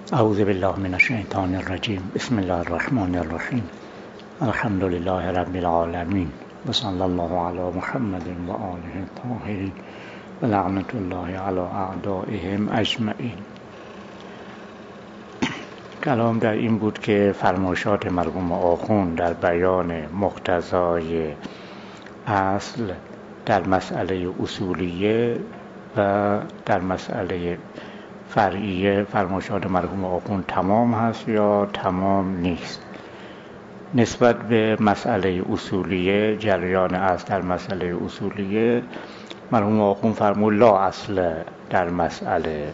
اعوذ بالله من الشیطان الرجیم. بسم الله الرحمن الرحیم. الحمد لله رب العالمین و صلی الله علی محمد و آله الطاهرین و لعنت الله علی اعدائهم اجمعین. کلام در این بود که فرمایشات مرحوم آخوند در بیان مقتضای اصل در مسئله اصولیه و در مسئله فرعیه فرمایشات مرحوم آخوند تمام هست یا تمام نیست. نسبت به مسئله اصولیه، جریان اصل در مسئله اصولیه، مرحوم آخوند فرمود لا اصل در مسئله،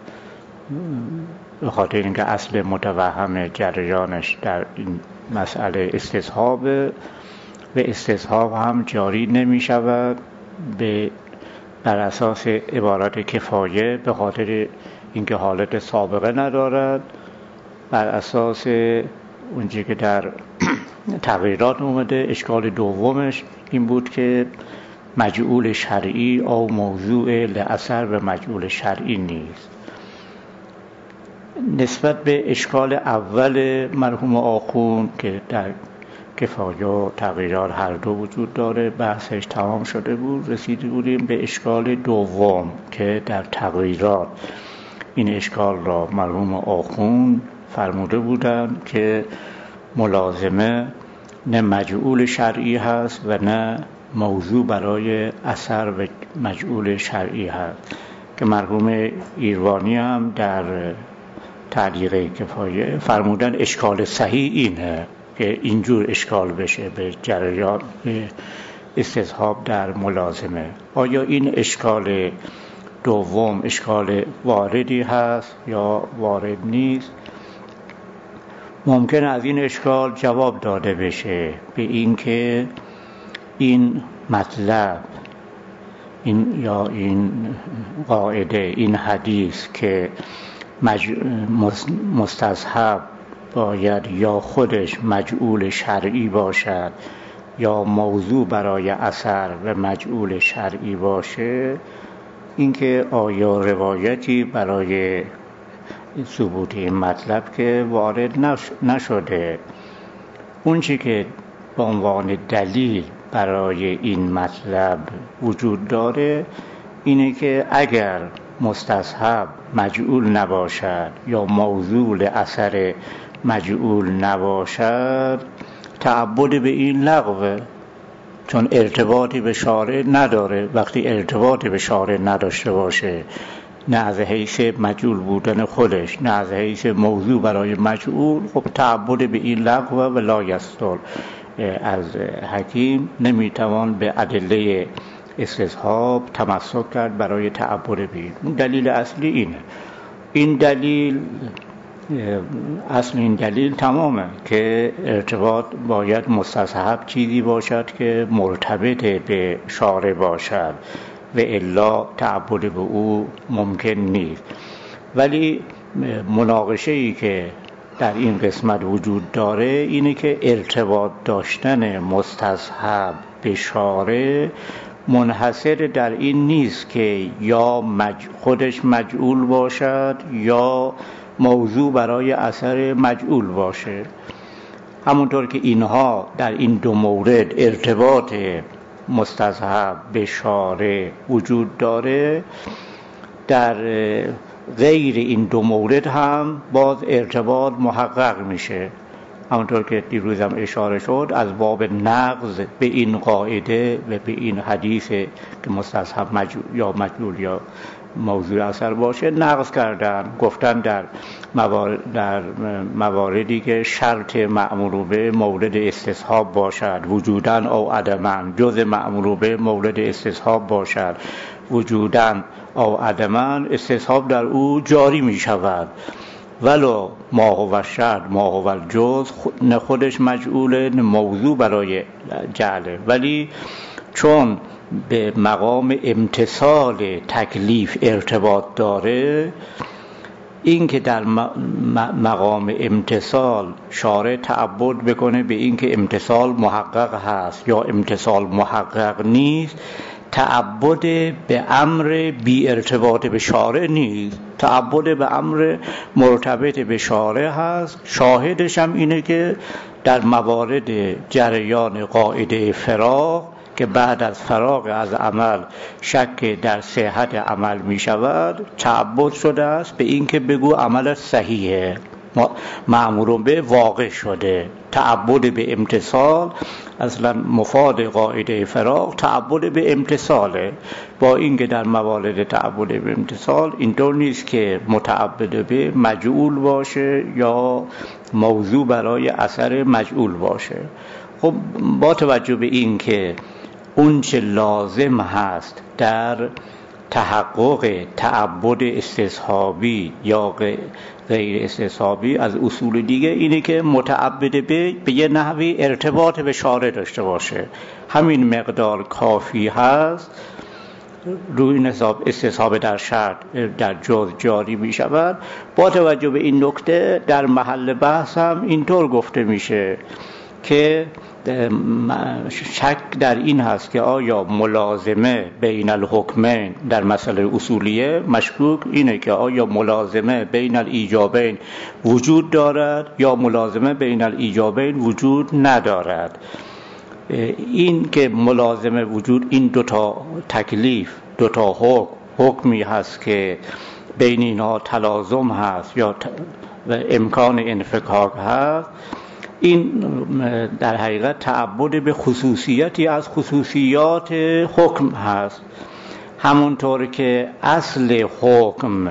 به خاطر اینکه اصل متوهم جریانش در این مسئله استصحاب و استصحاب هم جاری نمی شود بر اساس عبارت کفایه، به خاطر اینکه حالت سابقه ندارد. بر اساس اونجایی که در تغییرات اومده، اشکال دومش این بود که مجعول شرعی او موضوع لأثر و مجعول شرعی نیست. نسبت به اشکال اول مرحوم آخوند که در کفایه و تغییرات هر دو وجود داره بحثش تمام شده بود، رسیده بودیم به اشکال دوم که در تغییرات این اشکال را مرحوم آخوند فرموده بودند که ملازمه نه مجعول شرعی هست و نه موضوع برای اثر و مجعول شرعی هست، که مرحوم ایروانی هم در تعلیق کفایه فرمودن اشکال صحیح اینه که اینجور اشکال بشه به جریان استصحاب در ملازمه. آیا این اشکال دوم اشکال واردی هست یا وارد نیست؟ ممکن از این اشکال جواب داده بشه به این که این مطلب این قاعده، این حدیث که مستصحب باید یا خودش مجعول شرعی باشد یا موضوع برای اثر و مجعول شرعی باشه، اینکه آیا روایتی برای ثبوت این مطلب که وارد نشده. اون چی که به عنوان دلیل برای این مطلب وجود داره اینه که اگر مستصحب مجعول نباشد یا موضوع اثر مجعول نباشد، تعبد به این لغوه، چون ارتباطی به شارع نداره. وقتی ارتباطی به شارع نداشته باشه، نه از حیث مجعول بودن خودش نه از حیث موضوع برای مجعول، خب تعبد به این لغوه و لا یصدر. از حکیم نمیتوان به ادله استصحاب تمسک کرد برای تعبد به این. اون دلیل اصلی اینه. اصل این دلیل تمامه که ارتباط باید مستصحب چیزی باشد که مرتبط به شارع باشد و الا تعبد به او ممکن نیست. ولی مناقشه‌ای که در این قسمت وجود داره اینه که ارتباط داشتن مستصحب به شارع منحصر در این نیست که یا خودش مجعول باشد یا موضوع برای اثر مجعول باشه. همونطور که اینها در این دو مورد ارتباط مستصحب به شارع وجود داره، در غیر این دو مورد هم باز ارتباط محقق میشه. همونطور که دیروز هم اشاره شد، از باب نقض به این قاعده و به این حدیث که مستصحب مجعول یا موضوع اثر باشه نقض کردن. گفتن در مواردی که شرط مأمور به مورد استصحاب باشد وجوداً او عدماً، جز مأمور به مورد استصحاب باشد وجوداً او عدماً، استصحاب در او جاری می شود. ولو ما هو الشرط ما هو الجز، نه خودش مجعوله نه موضوع برای جعله. ولی چون به مقام امتثال تکلیف ارتباط داره، این که در مقام امتثال شارع تعبد بکنه به این که امتثال محقق هست یا امتثال محقق نیست، تعبد به امر بی ارتباط به شارع نیست، تعبد به امر مرتبط به شارع هست. شاهدش هم اینه که در موارد جریان قاعده فراغ که بعد از فراغ از عمل شک در صحت عمل می شود، تعبد شده است به این که بگو عمل صحیحه، مأمور به واقع شده. تعبد به امتثال اصلا مفاد قاعده فراغ تعبد به امتثاله، با اینکه در موارد تعبد به امتثال اینطور نیست که متعبد به مجعول باشه یا موضوع برای اثر مجعول باشه. خب با توجه به این که اون چه لازم هست در تحقق تعبد استصحابی یا غیر استصحابی از اصول دیگه اینه که متعبد به یه نحوی ارتباط به شارع داشته باشه. همین مقدار کافی هست. روی این حساب استصحاب در شرط در جز جاری می شود. با توجه به این نکته در محل بحث هم اینطور گفته میشه که شک در این هست که آیا ملازمه بین الحکمین در مسئله اصولیه، مشکوک اینه که آیا ملازمه بین الایجابین وجود دارد یا ملازمه بین الایجابین وجود ندارد. این که ملازمه وجود، این دوتا تکلیف، دوتا حکمی هست که بین اینها تلازم هست یا امکان انفکاک هست، این در حقیقت تعبد به خصوصیتی از خصوصیات حکم هست. همونطور که اصل حکم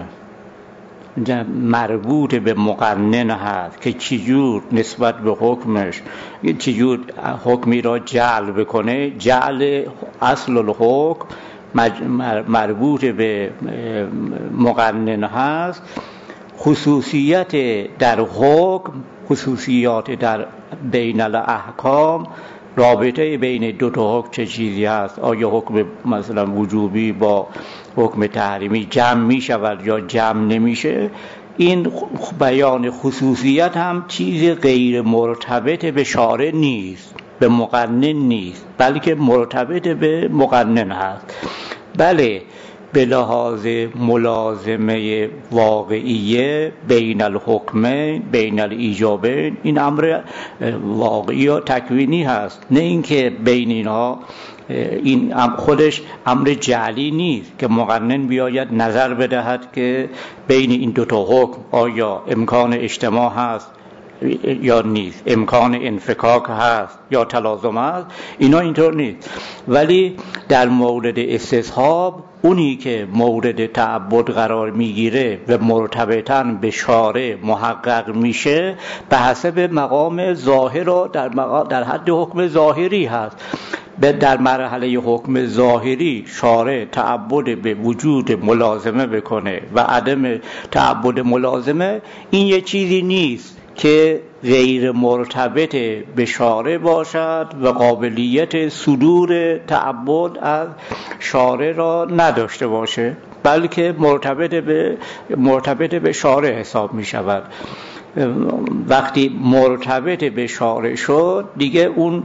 مربوط به مقنن هست که چجور نسبت به حکمش چجور حکمی را جعل بکنه، جعل اصل الحکم مربوط به مقنن هست. خصوصیت در حکم، خصوصیات در بین الاحکام، رابطه بین دو تا حکم چه چیزی هست؟ آیا حکم مثلا وجوبی با حکم تحریمی جمع می شود یا جمع نمیشه؟ این بیان خصوصیت هم چیز غیر مرتبط به شارع نیست، به مقنن نیست، بلکه مرتبط به مقنن هست. بله، به لحاظ ملازمه واقعیه بین الحکمین بین الایجابین این امر واقعی و تکوینی هست، نه اینکه بین اینها این خودش امر جعلی نیست که مقنن بیاید نظر بدهد که بین این دو تا حکم آیا امکان اجتماع هست یا نیست، امکان انفکاک هست یا تلازم هست. اینا اینطور نیست. ولی در مورد استصحاب، اونی که مورد تعبد قرار میگیره و مرتبطاً به شارع محقق میشه به حسب مقام ظاهر و در حد حکم ظاهری هست. در مرحله حکم ظاهری شارع تعبد به وجود ملازمه بکنه و عدم تعبد ملازمه، این یه چیزی نیست که غیر مرتبط به شارع باشد و قابلیت صدور تعبد از شارع را نداشته باشه، بلکه مرتبط به شارع حساب می شود. وقتی مرتبط به شارع شد دیگه اون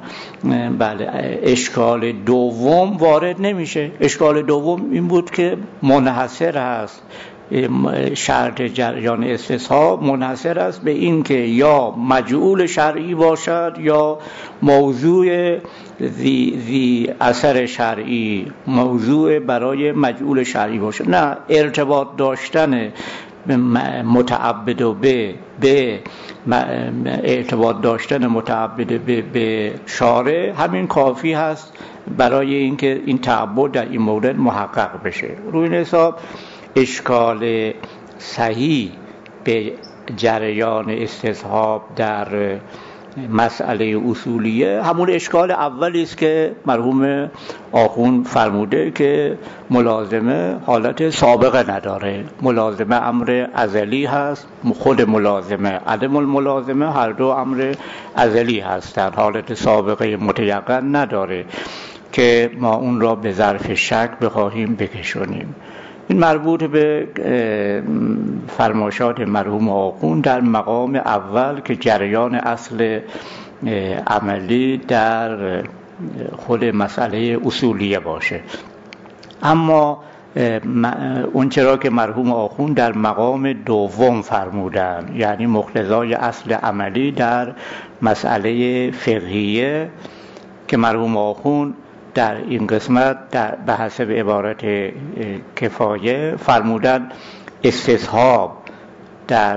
اشکال دوم وارد نمیشه. اشکال دوم این بود که منحصر هست، شرط جریان استصحاب منحصر است به این که یا مجعول شرعی باشد یا موضوع ذی اثر شرعی، موضوع برای مجعول شرعی باشد. نه، ارتباط داشتن متعبد به ارتباط داشتن متعبد به شارع همین کافی هست برای اینکه این تعبد در این مورد محقق بشه. روی این حساب اشکال صحیح به جریان استصحاب در مسئله اصولیه همون اشکال اولی است که مرحوم آخوند فرموده که ملازمه حالت سابقه نداره. ملازمه امر ازلی هست، خود ملازمه عدم الملازمه هر دو امر ازلی هستند، حالت سابقه متیقن نداره که ما اون را به ظرف شک بخواهیم بکشونیم. این مربوط به فرمایشات مرحوم آخوند در مقام اول که جریان اصل عملی در خود مسئله اصولیه باشه. اما اون چرا که مرحوم آخوند در مقام دوم فرمودن، یعنی مقتضای اصل عملی در مسئله فقهیه که مرحوم آخوند در این قسمت به حسب عبارت کفایه فرمودن استصحاب در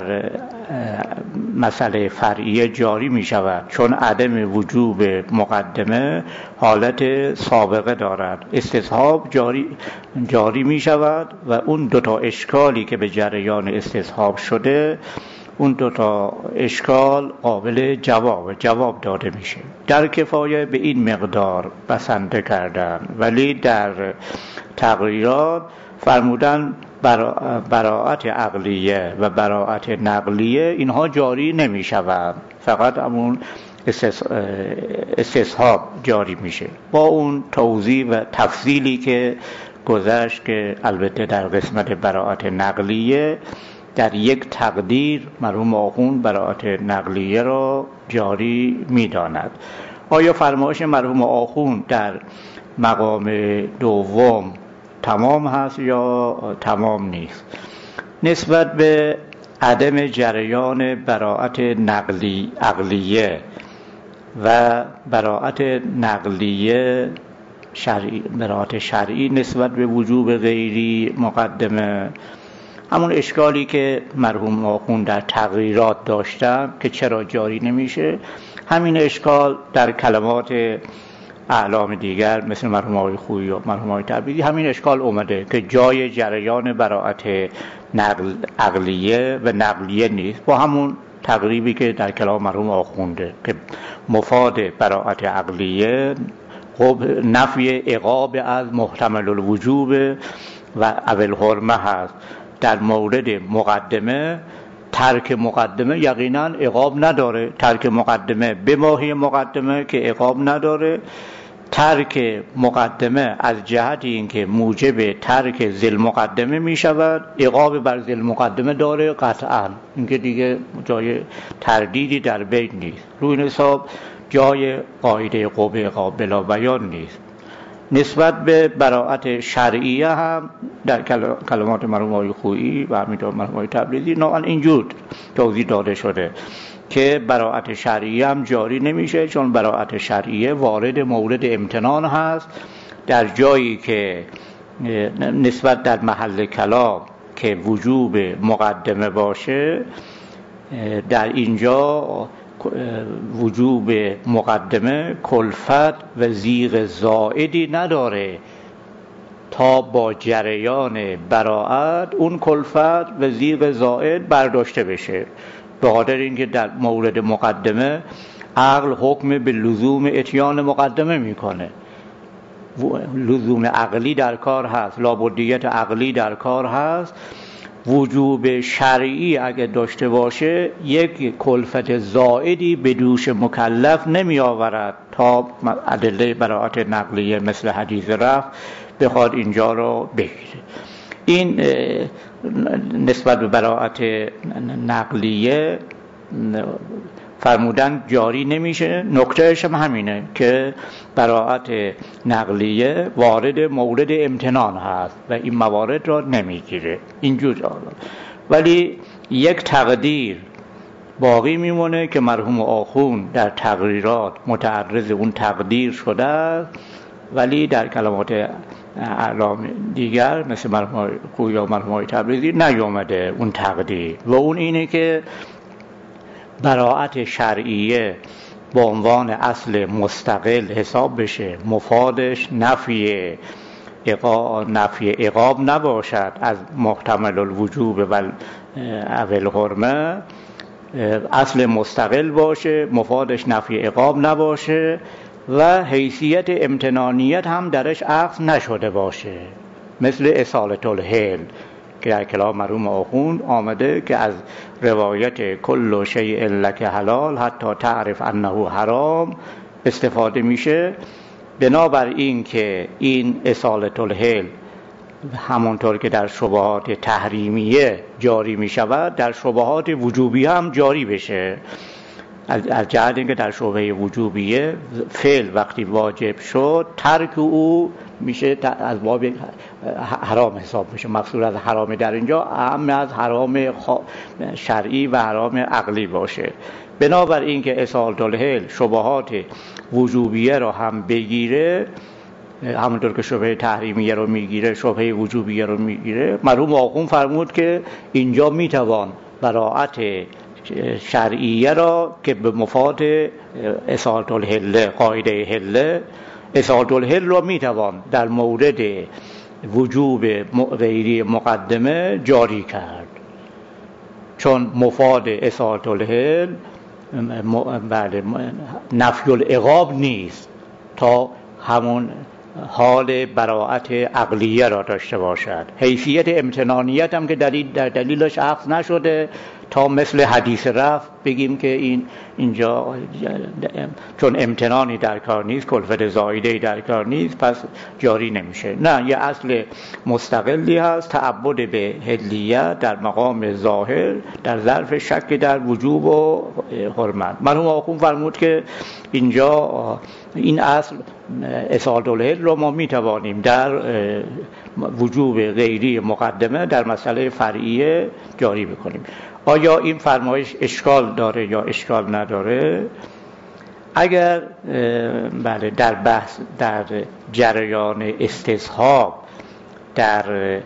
مسئله فرعیه جاری می شود، چون عدم وجوب مقدمه حالت سابقه دارد. استصحاب جاری می شود و اون دوتا اشکالی که به جریان استصحاب شده، اون دوتا اشکال قابل جواب داده میشه. در کفایه به این مقدار بسنده کردن، ولی در تغییرات فرمودن براءت عقلیه و براءت نقلیه اینها جاری نمی شود، فقط همون استصحاب جاری میشه، با اون توضیح و تفصیلی که گذشت که البته در قسمت براءت نقلیه در یک تقدیر مرحوم آخوند براءت نقلیه را جاری می‌داند. آیا فرمایش مرحوم آخوند در مقام دوم تمام هست یا تمام نیست؟ نسبت به عدم جریان براءت عقلیه و براءت نقلیه براءت شرعی نسبت به وجوب غیری مقدمه، همون اشکالی که مرحوم آخوند در تغییرات داشتن که چرا جاری نمیشه، همین اشکال در کلمات اعلام دیگر مثل مرحوم آقای خویی و مرحوم آقای تبریزی همین اشکال اومده که جای جریان براءت عقلیه و نقلیه نیست، با همون تقریبی که در کلام مرحوم آخونده که مفاد براءت عقلیه نفی عقاب از محتمل الوجوب و اول حرمه هست. در مورد مقدمه ترک مقدمه یقینا عقاب نداره، ترک مقدمه به ماهی مقدمه که عقاب نداره، ترک مقدمه از جهت اینکه موجب ترک ذیل مقدمه می شود، عقاب بر ذیل مقدمه داره قطعا، اینکه دیگه جای تردیدی در بین نیست، روی این حساب جای قاعده قوه عقاب بلا بیان نیست. نسبت به براءت شرعیه هم در کلمات مرحوم آقای خویی و همینطور مرحوم آقای تبریزی نوعا اینجور توضیح داده شده که براءت شرعیه هم جاری نمیشه، چون براءت شرعیه وارد مورد امتنان هست، در جایی که نسبت در محل کلام که وجوب مقدمه باشه، در اینجا وجوب مقدمه کلفت و زیغ زائدی نداره تا با جریان براءت اون کلفت و زیغ زائد برداشته بشه، به خاطر اینکه در مورد مقدمه عقل حکم به لزوم اتیان مقدمه میکنه، لزوم عقلی در کار هست، لابدیت عقلی در کار هست. وجوب شرعی اگه داشته باشه یک کلفت زائدی به دوش مکلف نمی آورد تا ادله براءت نقلیه مثل حدیث رفع بخواد اینجا رو بگیره. این نسبت به براءت نقلیه فرمودن جاری نمیشه. نکتهش هم همینه که براءت نقلیه وارد مورد امتنان هست و این موارد را نمیگیره اینجور. ولی یک تقدیر باقی میمونه که مرحوم آخوند در تقریرات متعرض اون تقدیر شده است، ولی در کلمات اعلام دیگر مثل مرحوم خویی و مرحوم تبریزی نیامده اون تقدیر، و اون اینه که براءت شرعیه با عنوان اصل مستقل حساب بشه، مفادش نفی عقاب نباشد از محتمل الوجوب و اول حرمه، اصل مستقل باشه، مفادش نفی عقاب نباشه و حیثیت امتنانیت هم درش عقد نشده باشه، مثل اصالت الحل که در کلام مرحوم آخوند آمده که از روایت کل شیء لک حلال حتی تعرف انه حرام استفاده میشه. بنابر این که این اصالت الحل همونطور که در شبهات تحریمیه جاری میشود در شبهات وجوبیه هم جاری بشه، از جهت اینکه در شبهه وجوبیه فعل وقتی واجب شد ترک او میشه از باب حرام حساب میشه. مقصود از حرام در اینجا اهم از حرام شرعی و حرام عقلی باشه. بنابراین که اصالة الحل شبهات وجوبیه رو هم بگیره، همونطور که شبهه تحریمیه رو میگیره شبهه وجوبیه رو میگیره، مرحوم آخوند فرمود که اینجا میتوان براءت شرعیه را که به مفاد اصالة الحل قاعده حل، اصالة الحل را میتوان در مورد وجوب غیری مقدمه جاری کرد، چون مفاد اصالة الحل نفی العقاب نیست تا همون حال براءت عقلیه را داشته باشد. حیثیت امتنانیت هم که در دلیلش اخذ نشده تا مثل حدیث رفع بگیم که اینجا چون امتنانی در کار نیست، کلفت زائده‌ای در کار نیست، پس جاری نمیشه. نه، یه اصل مستقلی هست، تعبد به حلیت در مقام ظاهر در ظرف شک در وجوب و حرمت. مرحوم آخوند فرمود که اینجا این اصل اصالة الحل رو ما میتوانیم در وجوب غیری مقدمه در مسئله فرعیه جاری بکنیم. آیا این فرمایش اشکال داره یا اشکال نداره؟ اگر بله در بحث در جریان استصحاب در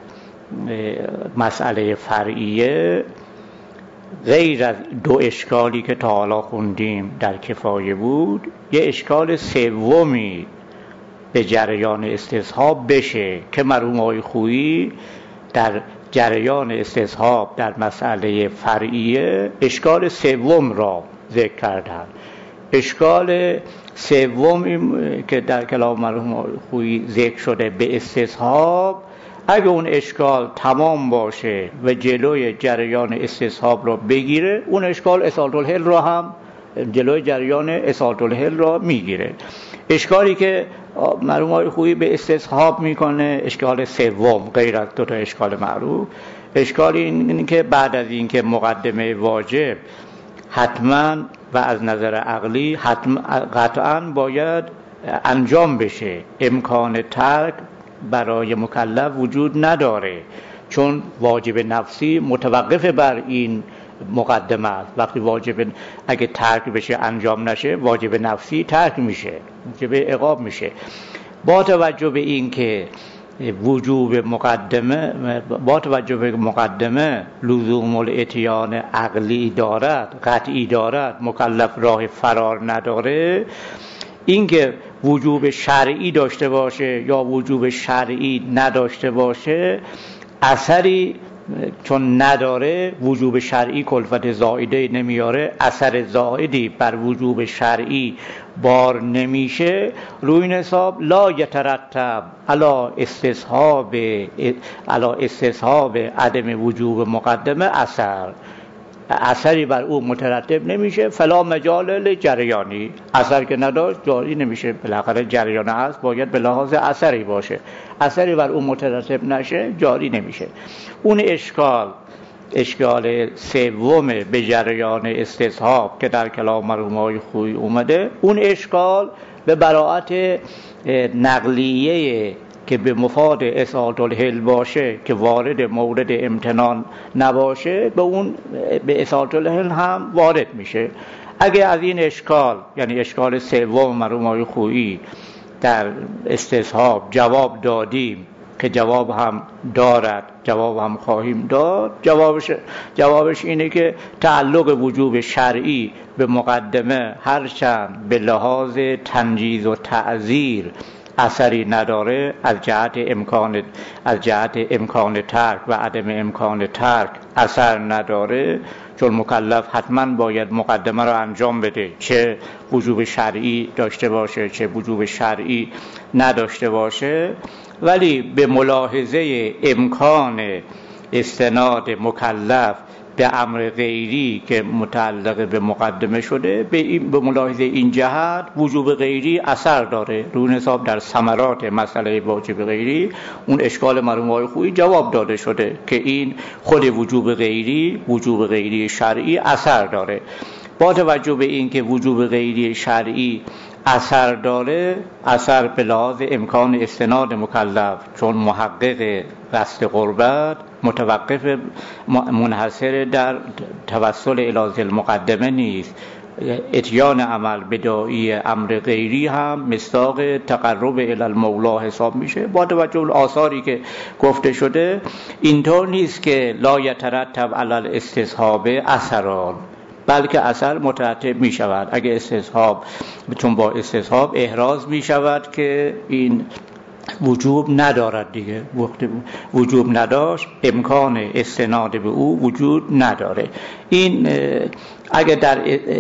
مسئله فرعیه غیر از دو اشکالی که تا حالا خوندیم در کفایه بود، یه اشکال سومی به جریان استصحاب بشه که مرحوم آقای خویی در جریان استصحاب در مسئله فرعیه اشکال سوم را ذکر کردند. اشکال سوم که در کلام مرحوم خویی ذکر شده به استصحاب، اگه اون اشکال تمام باشه و جلوی جریان استصحاب را بگیره، اون اشکال اصالة الحل را هم جلوی جریان اصالة الحل را میگیره. اشکالی که مرحوم آقای خویی به استصحاب میکنه اشکال سوم غیر از دو تا اشکال معروف، اشکالی این که بعد از این که مقدمه واجب حتما و از نظر عقلی قطعا باید انجام بشه، امکان ترک برای مکلف وجود نداره، چون واجب نفسی متوقف بر این مقدمه است. وقتی واجب اگه ترک بشه انجام نشه، واجب نفسی ترک میشه، واجب عقاب میشه. با توجه به این که وجوب مقدمه لزوم الاتیان عقلی دارد، قطعی دارد، مکلف راه فرار نداره، اینکه وجوب شرعی داشته باشه یا وجوب شرعی نداشته باشه اثری چون نداره، وجوب شرعی کلفت زائده نمیاره، اثر زائدی بر وجوب شرعی بار نمیشه، روی این حساب لا یترتب علی استصحاب عدم وجوب مقدمه اثری بر او مترتب نمیشه، فلا مجال لجریانی، اثر که نداشت جاری نمیشه، بالاخره جریان است باید به لحاظ اثری باشه، اثری بر او مترتب نشه جاری نمیشه. اون اشکال سوم به جریان استصحاب که در کلام مرحوم آقای خویی اومده، اون اشکال به براءت نقلیه که به مفاد اصالة الحل باشه که وارد مورد امتنان نباشه، به اون به اصالة الحل هم وارد میشه. اگه از این اشکال، یعنی اشکال سوم مرحوم آقای خویی در استصحاب جواب دادیم که جواب هم دارد، جواب هم خواهیم داد، جوابش اینه که تعلق وجوب شرعی به مقدمه هرچند به لحاظ تنجیز و تعزیر اثری نداره، از جهت امکان ترک و عدم امکان ترک اثر نداره، چون مکلف حتما باید مقدمه رو انجام بده، چه وجوب شرعی داشته باشه چه وجوب شرعی نداشته باشه. ولی به ملاحظه امکان استناد مکلف به امر غیری که متعلق به مقدمه شده، به ملاحظه این جهت وجوب غیری اثر داره. روی حساب در ثمرات مسئله واجب غیری اون اشکال مرحوم آقای خویی جواب داده شده که این خود وجوب غیری شرعی اثر داره. با توجه به این که وجوب غیری شرعی اثر داره، اثر به لحاظ امکان استناد مکلف چون محقق قصد قربت متوقف منحصر در توسل الی المقدمه نیست. اتیان عمل بداعی امر غیری هم مصداق تقرب الی المولا حساب میشه. با توجه به آثاری که گفته شده اینطور نیست که لا یترتب علی الاستصحاب اثران، بلکه اثر مترتب می شود اگه استصحاب، چون با استصحاب احراز می شود که این وجوب ندارد دیگه. وقتی وجوب نداشت امکان استناد به او وجود نداره. این اگه در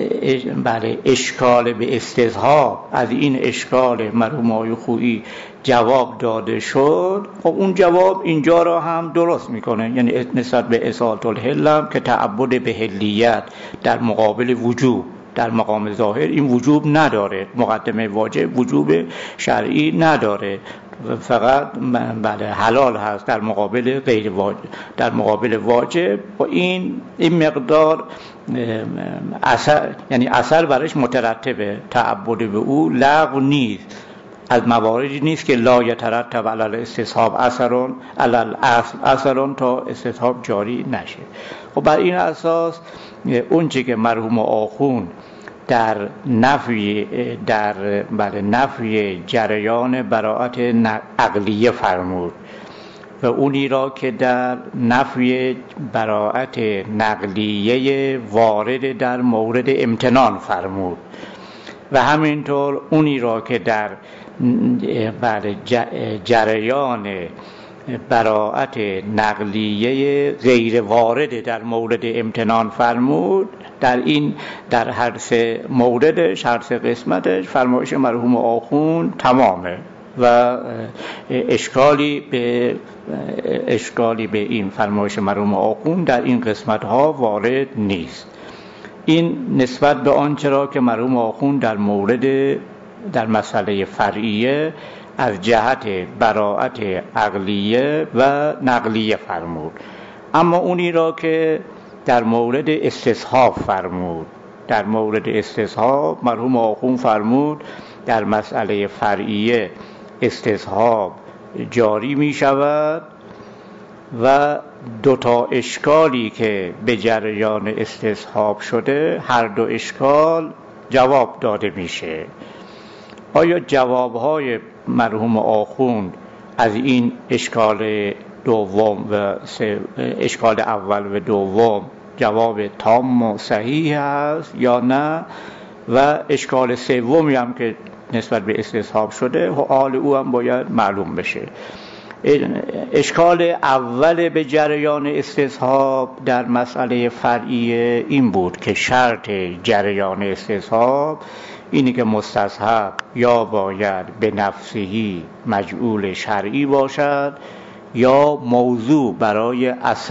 اشکال به استصحاب از این اشکال مرحوم آقای خویی جواب داده شد، خب اون جواب اینجا را هم درست میکنه، یعنی نسبت به اصالت الحل هم که تعبد به حلیت در مقابل وجوب در مقام ظاهر این وجوب نداره، مقدمه واجب وجوب شرعی نداره، فقط حلال هست در مقابل غیر واجب. در مقابل واجب و این مقدار اثر، یعنی اثر برش مترتبه، تعبد به او لغو نیست، از مواردی نیست که لا یترتب علی الاستصحاب اثرون علی الاصل اثرون تا استصحاب جاری نشه. خب بر این اساس اون چه که مرحوم آخوند در نفی جریان براءت عقلیه فرمود و اونی را که در نفی براءت نقلیه وارد در مورد امتنان فرمود و همینطور اونی را که در جریان براءت نقلیه غیر وارد در مورد امتنان فرمود، در هر سه موردش، هر سه قسمتش فرمایش مرحوم آخوند تمامه و اشکالی به این فرمایش مرحوم آخوند در این قسمت ها وارد نیست. این نسبت به آنچه را که مرحوم آخوند در مسئله فرعیه از جهت براءت عقلیه و نقلیه فرمود. اما اونی را که در مورد استصحاب فرمود، در مورد استصحاب مرحوم آخوند فرمود در مسئله فرعیه استصحاب جاری می شود و دوتا اشکالی که به جریان استصحاب شده هر دو اشکال جواب داده میشه. آیا جوابهای مرحوم آخوند از این اشکال دوم و اشکال اول و دوم جواب تام و صحیح است یا نه؟ و اشکال سومی هم که نسبت به استصحاب شده حال او هم باید معلوم بشه. اشکال اول به جریان استصحاب در مسئله فرعیه این بود که شرط جریان استصحاب اینی که مستصحب یا باید به نفسهی مجعول شرعی باشد یا موضوع برای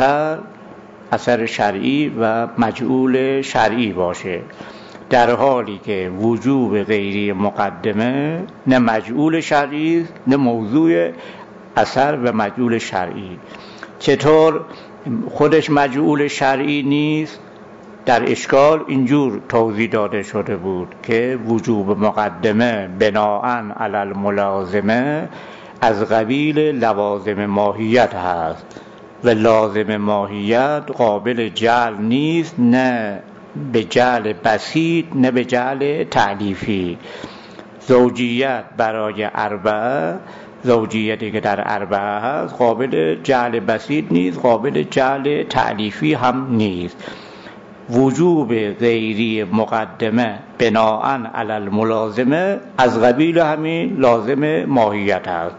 اثر شرعی و مجعول شرعی باشه، در حالی که وجوب غیری مقدمه نه مجعول شرعی نه موضوع اثر و مجعول شرعی. چطور خودش مجعول شرعی نیست؟ در اشکال اینجور توضیح داده شده بود که وجوب مقدمه بناءً علی الملازمه از قبیل لوازم ماهیت هست و لازم ماهیت قابل جعل نیست، نه به جعل بسیط نه به جعل تعلیفی. زوجیت برای اربعه، زوجیتی که در اربعه هست قابل جعل بسیط نیست، قابل جعل تعلیفی هم نیست. وجوب غیری مقدمه بناءً علی الملازمه از قبیل همین لازم ماهیت هست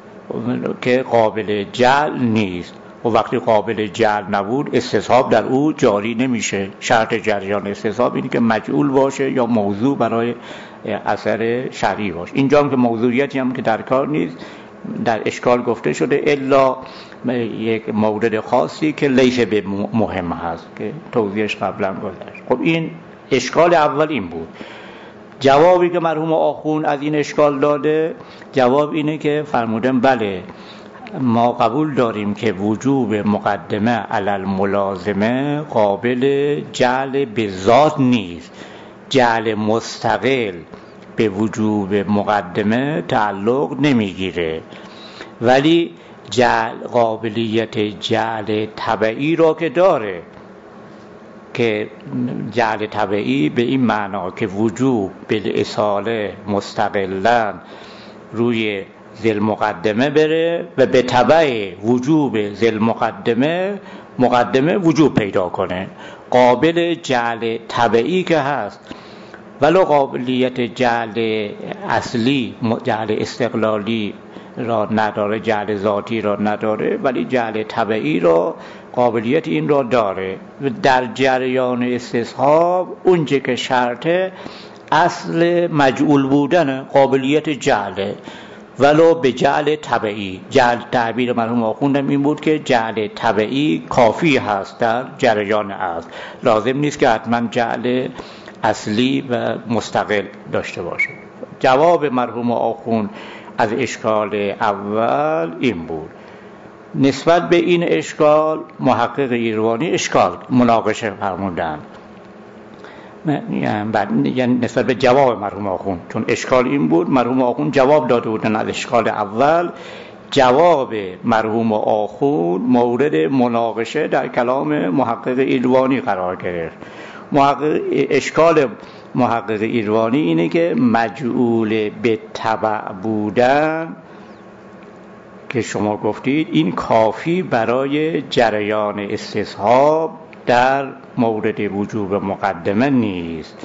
که قابل جعل نیست و وقتی قابل جعل نبود استصحاب در او جاری نمیشه. شرط جریان استصحاب اینه که مجعول باشه یا موضوع برای اثر شرعی باشه. اینجا هم که موضوعیتی هم که در کار نیست، در اشکال گفته شده الا یک مورد خاصی که لیس به مهم هست که توضیحش قبلا گذشت. خب این اشکال اول این بود. جوابی که مرحوم آخوند از این اشکال داده، جواب اینه که فرمودن بله ما قبول داریم که وجوب مقدمه علی الملازمه قابل جعل به ذات نیست. جعل مستقل به وجوب مقدمه تعلق نمیگیره، ولی قابلیت جعل تبعی را که داره، که جعل تبعی به این معنا که وجوب بالاصاله مستقلا روی ذل مقدمه بره و به تبع وجوب ذل مقدمه وجوب پیدا کنه. قابل جعل تبعی که هست، ولو قابلیت جعل اصلی، جعل استقلالی را نداره، جعل ذاتی را نداره، ولی جعل تبعی را قابلیت این را داره. و در جریان استصحاب اونچه که شرطه اصل مجعول بودن قابلیت جعله، ولو به جعل تبعی. جعل تعبیر مرحوم آخوندم این بود که جعل تبعی کافی هست در جریان اصل، لازم نیست که حتما جعل اصلی و مستقل داشته باشه. جواب مرحوم آخوند از اشکال اول این بود. نسبت به این اشکال محقق ایروانی اشکال مناقشه فرمودند، یعنی نسبت به جواب مرحوم آخوند، چون اشکال این بود مرحوم آخوند جواب داده بودن از اشکال اول. جواب مرحوم آخوند مورد مناقشه در کلام محقق ایروانی قرار گرفت. اشکال محقق ایروانی اینه که مجعول به تبع بودن که شما گفتید این کافی برای جریان استصحاب در مورد وجوب مقدمه نیست.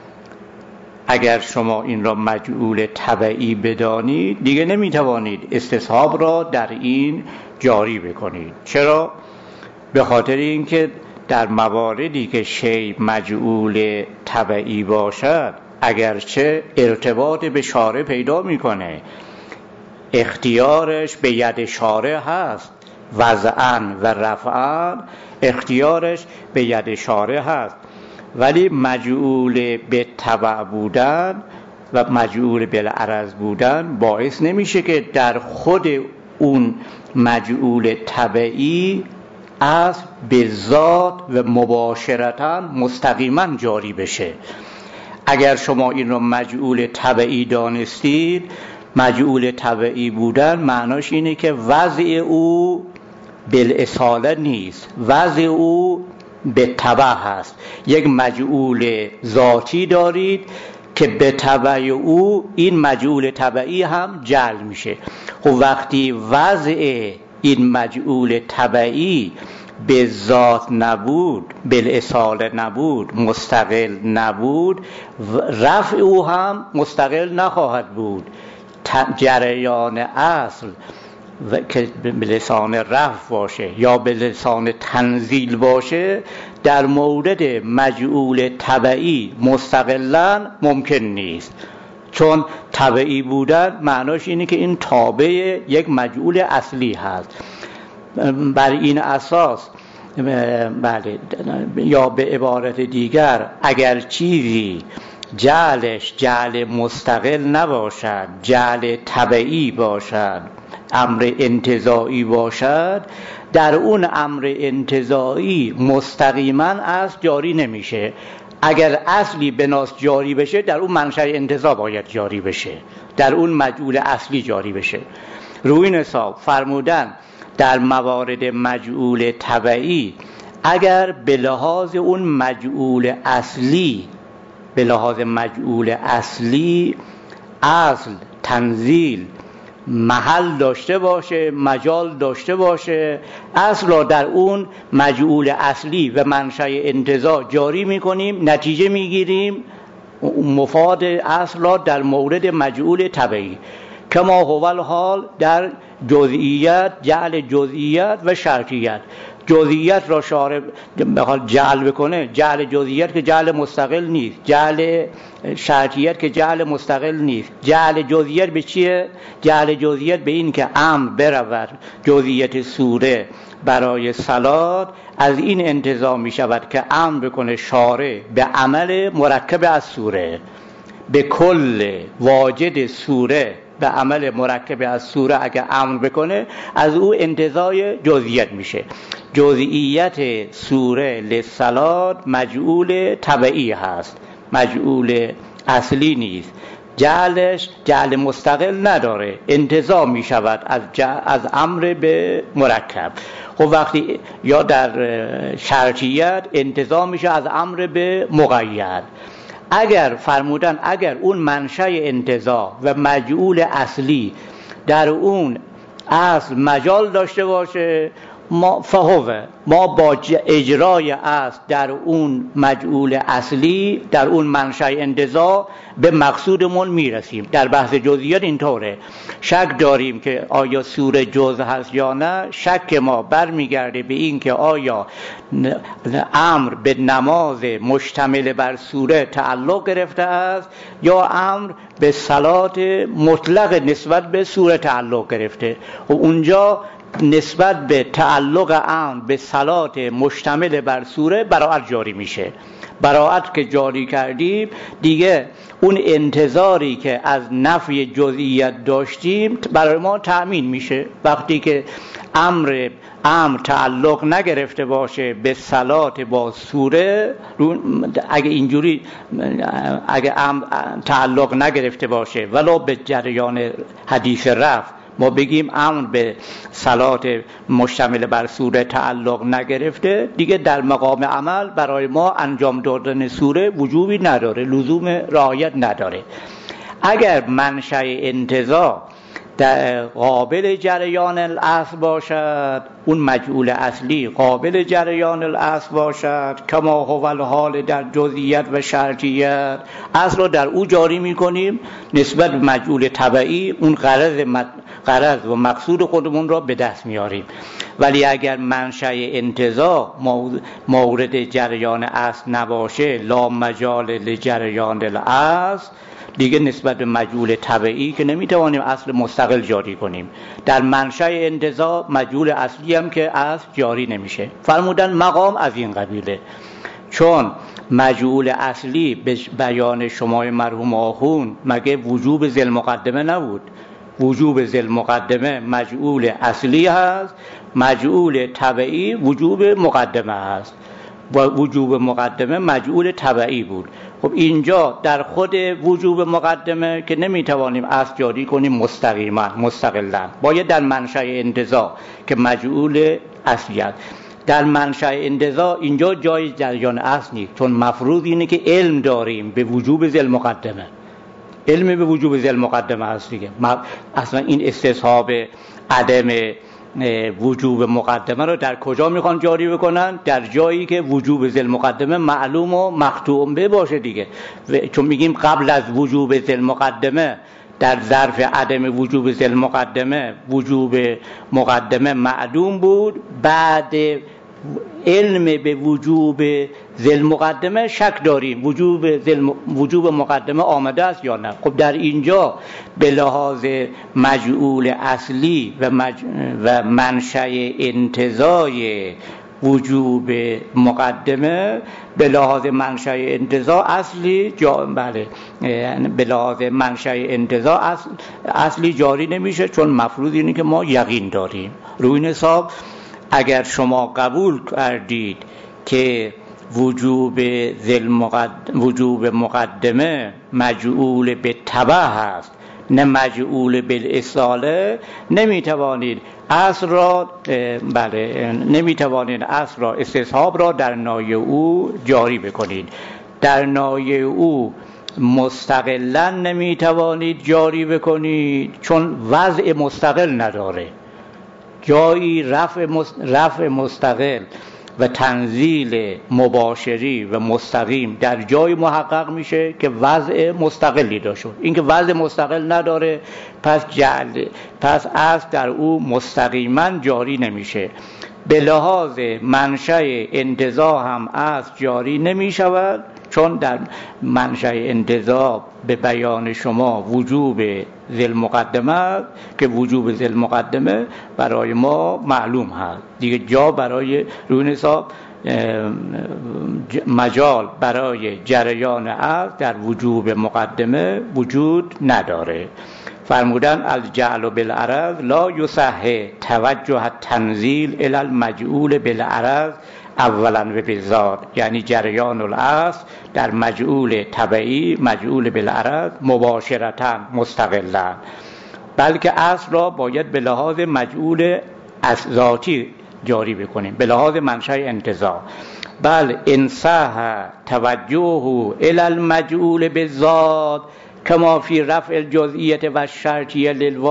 اگر شما این را مجعول تبعی بدانید دیگه نمیتوانید استصحاب را در این جاری بکنید. چرا؟ به خاطر اینکه در مواردی که شیء مجعول تبعی باشد اگرچه ارتباط به شارع پیدا میکنه، اختیارش به ید شارع هست، وضعاً و رفعاً اختیارش به ید شارع هست، ولی مجعول به تبع بودن و مجعول بالعرض بودن باعث نمیشه که در خود اون مجعول تبعی از به ذات و مباشرتاً مستقیما جاری بشه. اگر شما این رو مجعول تبعی دانستید، مجعول تبعی بودن معناش اینه که وضع او بالاصاله نیست، وضع او به تبع هست. یک مجعول ذاتی دارید که به تبع او این مجعول تبعی هم جعل میشه. خب وقتی وضع این مجعول تبعی به ذات نبود، بالاصاله نبود، مستقل نبود، رفع او هم مستقل نخواهد بود. جریان اصل که به لسان رفع باشه یا به لسان تنزیل باشه در مورد مجعول تبعی مستقلاً ممکن نیست، چون تبعی بودن معناش اینه که این تابع یک مجعول اصلی هست. بر این اساس بله، یا به عبارت دیگر اگر چیزی جعلش جعل مستقل نباشد، جعل تبعی باشد، امر انتزاعی باشد، در اون امر انتزاعی مستقیما اصل جاری نمیشه. اگر اصلی بناس جاری بشه در اون منشأ انتزاع باید جاری بشه، در اون مجعول اصلی جاری بشه. روی این حساب فرمودن در موارد مجعول تبعی اگر به لحاظ اون مجعول اصلی، به لحاظ مجعول اصلی اصل تنزیل محل داشته باشه، مجال داشته باشه، اصل را در اون مجعول اصلی و منشأ انتزاع جاری میکنیم، نتیجه میگیریم مفاد اصل را در مورد مجعول تبعی. کما هو الحال در جزئیات، جعل جزئیات و شرطیات. جزئیات را شارع بخواد جعل بکنه، جعل جزئیات که جعل مستقل نیست، جعل شرطیات که جعل مستقل نیست. جعل جزئیات به چیه؟ جعل جزئیات به این که امر برود جزئیات سوره برای صلات، از این انتزاع می شود که امر بکنه شارع به عمل مرکب از سوره، به کل واجد سوره به عمل مرکب از سوره اگر امر بکنه از او انتزاع جزئیت میشه. جزئیت سوره للصلات مجعول تبعی هست، مجعول اصلی نیست. جعلش جعل مستقل نداره، انتزاع می شود از امر به مرکب. خب وقتی یا در شرطیت انتزاع میشه از امر به مقید. اگر فرمودن اگر اون منشأ انتزاع و مجعول اصلی در اون اصل مجال داشته باشه، ما با اجرای اصل در اون مجعول اصلی، در اون منشأ انتزاع به مقصودمون میرسیم. در بحث جزئیات اینطوره. شک داریم که آیا سوره جزء هست یا نه، شک ما برمیگرده به این که آیا امر به نماز مشتمل بر سوره تعلق گرفته است یا امر به صلات مطلق نسبت به سوره تعلق گرفته. و اونجا نسبت به تعلق امر به صلات مشتمل بر سوره براءت جاری میشه. براءت که جاری کردیم دیگه اون انتظاری که از نفی جزئیت داشتیم برای ما تأمین میشه. وقتی که امر تعلق نگرفته باشه به صلات با سوره، اگه امر تعلق نگرفته باشه ولو به جریان حدیث رفع ما بگیم امر به صلات مشتمل بر سوره تعلق نگرفته، دیگه در مقام عمل برای ما انجام دادن سوره وجوبی نداره، لزوم رعایت نداره. اگر منشأ انتزاع در قابل جریان الاصل باشد، اون مجعول اصلی قابل جریان الاصل باشد، کما هو الحال در جزئیات و شرطیت، اصل رو در او جاری میکنیم، نسبت به مجعول تبعی اون غرض و مقصود خودمون را به دست میاریم. ولی اگر منشأ انتزاع مورد جریان اصل نباشه، لا مجال لجریان الاصل، دیگه نسبت به مجعول تبعی که نمیتوانیم اصل مستقل جاری کنیم. در منشأ انتزاع مجعول اصلی هم که اصل جاری نمیشه. فرمودن مقام از این قبیله، چون مجعول اصلی به بیان شما مرحوم آخوند مگه وجوب ذی المقدمه نبود؟ وجوب ذی المقدمه مجعول اصلی هست، مجعول تبعی وجوب مقدمه هست و وجوب مقدمه مجعول تبعی بود. خب اینجا در خود وجوب مقدمه که نمیتوانیم اصل جاری کنیم مستقلا، باید در منشأ انتزاع که مجعول اصلی است. در منشأ انتزاع اینجا جای جریان اصل نیست، چون مفروض اینه که علم داریم به وجوب ذی المقدمه. علم به وجوب ذی المقدمه هست دیگه. اصلا این استصحاب عدم وجوب مقدمه رو در کجا میخوان جاری بکنن؟ در جایی که وجوب ذی المقدمه معلوم و مقطوع به باشه دیگه. چون میگیم قبل از وجوب ذی المقدمه در ظرف عدم وجوب ذی المقدمه وجوب مقدمه معلوم بود، بعد علم به وجوب ذی المقدمه شک داریم وجوب مقدمه آمده است یا نه. خب در اینجا به لحاظ مجعول اصلی و منشأ انتزاع وجوب مقدمه به لحاظ منشأ انتزاع اصلی به لحاظ منشأ انتزاع اصلی جاری نمیشه، چون مفروض اینه که ما یقین داریم. روی این حساب اگر شما قبول کردید که وجوب مقدمه مجعول به تبع هست نه مجعول به اصاله، نمیتوانید اصل را استصحاب را در نایه او جاری بکنید. در نایه او مستقلا نمیتوانید جاری بکنید، چون وضع مستقل نداره. جایی رفع مستقل و تنزیل مباشری و مستقیم در جای محقق میشه که وضع مستقلی داشت. این که وضع مستقل نداره، پس اصل در او مستقیما جاری نمیشه. به لحاظ منشأ انتزاع هم اصل جاری نمیشود، چون در منشأ انتزاع به بیان شما وجوب ذی المقدمه که وجوب ذی المقدمه برای ما معلوم هست دیگه. جا برای روی حساب مجال برای جریان اصل در وجوب مقدمه وجود نداره. فرمودن الجعل بالعرض لا یصح توجه التنزیل الی المجعول بالعرض اولا و بالذات، یعنی جریان الاصل در مجعول تبعی مجعول بالعرض مباشرتا مستقلا، بلکه اصل را باید به لحاظ مجعول ذاتی جاری بکنیم، به لحاظ منشأ انتزاع. بل ان صح توجهه الی المجعول بالذات کما فی رفع الجزئیه و الشرطیه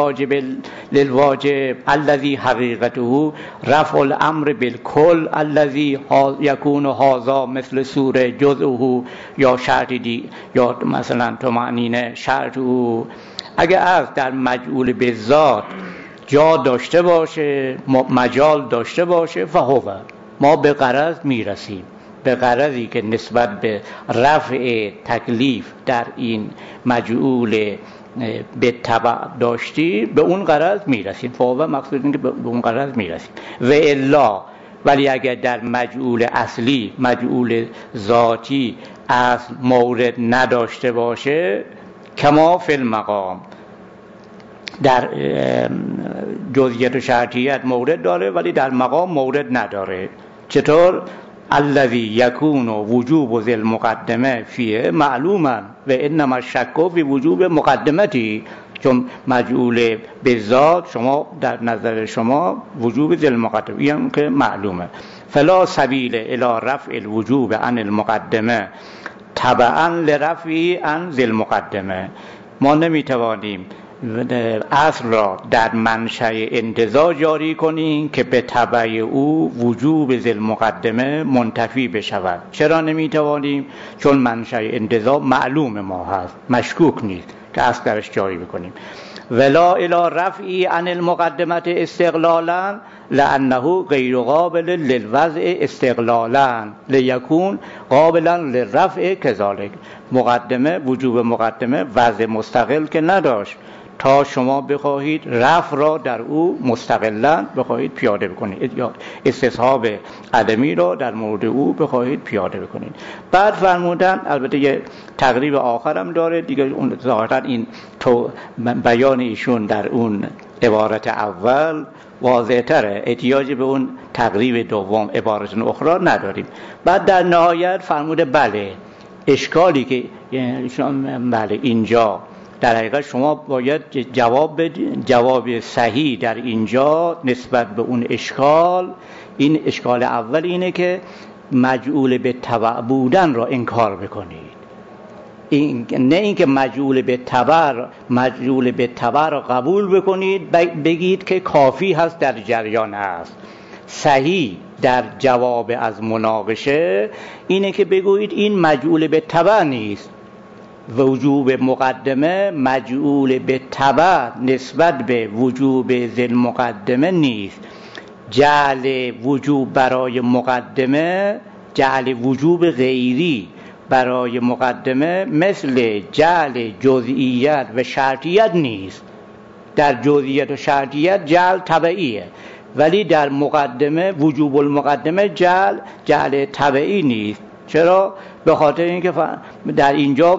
للواجب الذی حقیقته رفع الامر بالکل الذی یکون هذا مثل سوره جزءه یا شرط دی یا مثلا طمأنینه شرطه. اگر از در مجعول بالذات جا داشته باشه، مجال داشته باشه، فهو ما به غرض میرسیم، به غرضی که نسبت به رفع تکلیف در این مجعول به تبع داشتی به اون غرض میرسیم. فهو مقصود این که به اون غرض میرسیم. و الا، ولی اگر در مجعول اصلی مجعول ذاتی اصل مورد نداشته باشه، کما فی المقام، در جزئیت و شرطیت مورد داره ولی در مقام مورد نداره. چطور؟ الذی یکون وجوب ذی المقدمه فیه معلوما و انما الشک فی وجوب مقدمتی، چون مجعول به ذات شما در نظر شما وجوب ذی المقدمه این که معلومه. فلا سبیل الی رفع الوجوب عن المقدمه تبعا لرفعی عن ذی المقدمه. ما نمیتوانیم اصل را در منشأ انتزاع جاری کنیم که به تبع او وجوب ذی المقدمه منتفی بشود. چرا نمیتوانیم؟ چون منشأ انتزاع معلوم ما هست، مشکوک نیست که اصل درش جاری بکنیم. ولا الی رفعی عن المقدمه استقلالا لانه غیر قابل للوضع استقلالا لیکون قابلا للرفع کذالک. مقدمه، وجوب مقدمه وضع مستقل که نداشت تا شما بخواهید رفع را در او مستقلا بخواهید پیاده بکنید یا استصحاب عدمی را در مورد او بخواهید پیاده بکنید. بعد فرمودن، البته یه تقریب آخرم داره دیگه، اون ظاهرا این تو بیان ایشون در اون عبارت اول واضح تره، احتیاجی به اون تقریب دوم عبارت اخرى نداریم. بعد در نهایت فرموده بله اشکالی که بله اینجا در حقیقت شما باید جواب بدید. جواب صحیح در اینجا نسبت به اون اشکال، این اشکال اول اینه که مجعول به تبع بودن را انکار بکنید. نه اینکه مجعول به تبع را قبول بکنید بگید که کافی هست در جریان است. صحیح در جواب از مناقشه اینه که بگویید این مجعول به تبع نیست، وجوب مقدمه مجعول به تبع نسبت به وجوب ذی المقدمه نیست. جعل وجوب برای مقدمه، جعل وجوب غیری برای مقدمه مثل جعل جزئیت و شرطیت نیست. در جزئیت و شرطیت جعل تبعیه، ولی در مقدمه وجوب المقدمه جعل تبعی نیست. چرا؟ به خاطر اینکه در اینجا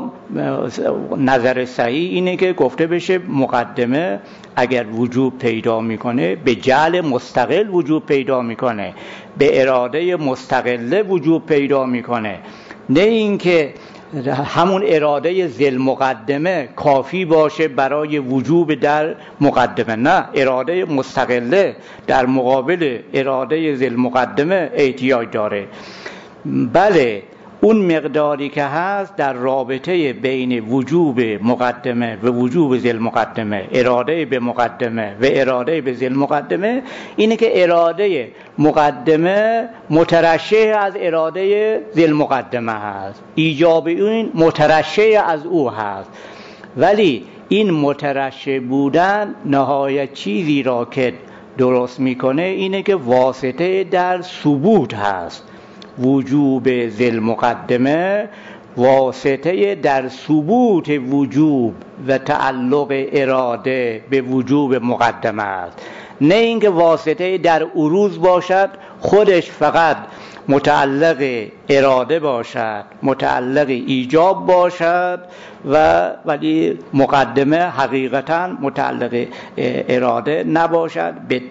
نظر صحیح اینه که گفته بشه مقدمه اگر وجوب پیدا میکنه به جعل مستقل وجوب پیدا میکنه، به اراده مستقله وجوب پیدا میکنه. نه اینکه همون اراده ذی المقدمه کافی باشه برای وجوب در مقدمه. نه، اراده مستقله در مقابل اراده ذی المقدمه احتیاج داره. بله، اون مقداری که هست در رابطه بین وجوب مقدمه و وجوب ذی المقدمه، اراده به مقدمه و اراده به ذی المقدمه، اینه که اراده مقدمه مترشح از اراده ذی المقدمه هست، ایجاب این مترشح از او هست. ولی این مترشح بودن نهایت چیزی را که درست میکنه اینه که واسطه در ثبوت هست. وجوب ذی المقدمه واسطه در ثبوت وجوب و تعلق اراده به وجوب مقدمه است. نه اینکه واسطه در عروض باشد خودش فقط متعلق اراده باشد، متعلق ایجاب باشد ولی مقدمه حقیقتا متعلق اراده نباشد،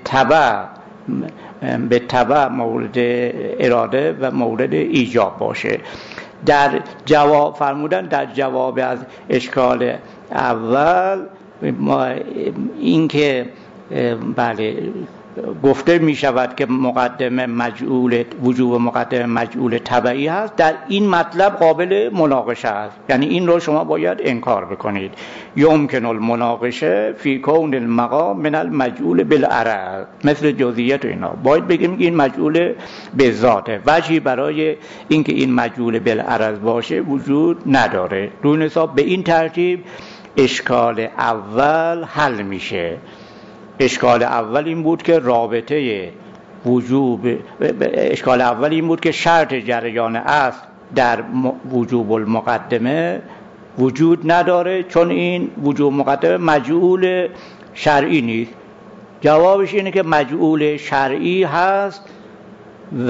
به تبع مورد اراده و مورد ایجاب باشه. در جواب فرمودن در جواب از اشکال اول این که بله گفته می شود که مقدمه مجعول، وجوب مقدمه مجعول تبعی هست، در این مطلب قابل مناقشه است. یعنی این رو شما باید انکار بکنید. یمکن المناقشه فی کون المقام من المجعول بالعرض، مثل جزئیات و اینا. باید بگیم که این مجعول به ذاته. وجهی برای اینکه این مجعول بالعرض باشه وجود نداره. روی حساب به این ترتیب اشکال اول حل میشه. اشکال اول این بود که رابطه وجوب، اشکال اول این بود که شرط جریان اصل در وجوب المقدمه وجود نداره، چون این وجوب مقدمه مجعول شرعی نیست. جوابش اینه که مجعول شرعی هست و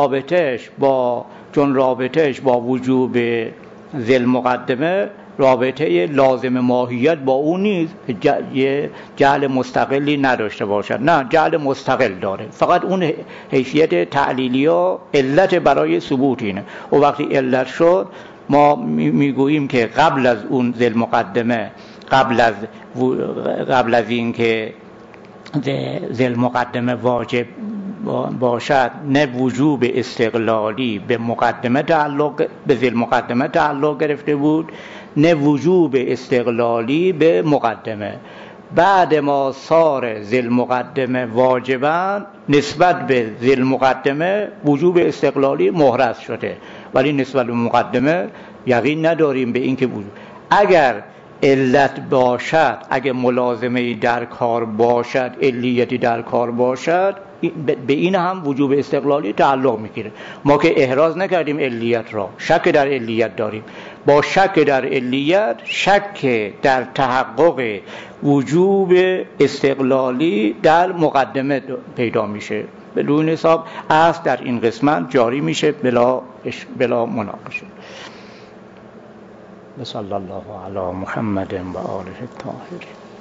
چون رابطهش با وجوب ذل مقدمه رابطه لازم ماهیت با اون نیست، جعل مستقلی نداشته باشد. نه، جعل مستقل داره، فقط اون حیثیت تعلیلی و علت برای ثبوت اینه. و وقتی علت شد ما میگوییم که قبل از اون ذل مقدمه، قبل از این که ذل مقدمه واجب باشد، نه وجوب استقلالی به ذل مقدمه تعلق گرفته بود، نه وجوب استقلالی به مقدمه. بعد ما صار ذل مقدمه واجبا، نسبت به ذل مقدمه وجوب استقلالی محرز شده، ولی نسبت به مقدمه یقین نداریم به این که وجوب. اگر علت باشد، اگر ملازمه در کار باشد، علیتی در کار باشد، به این هم وجوب استقلالی تعلق میگیره. ما که احراز نکردیم علیت را، شک در علیت داریم. با شک در علیت شک در تحقق وجوب استقلالی در مقدمه پیدا میشه. بدون حساب اصل در این قسمت جاری میشه بلا مناقشه. صلی الله علی محمد و آله الطاهرین.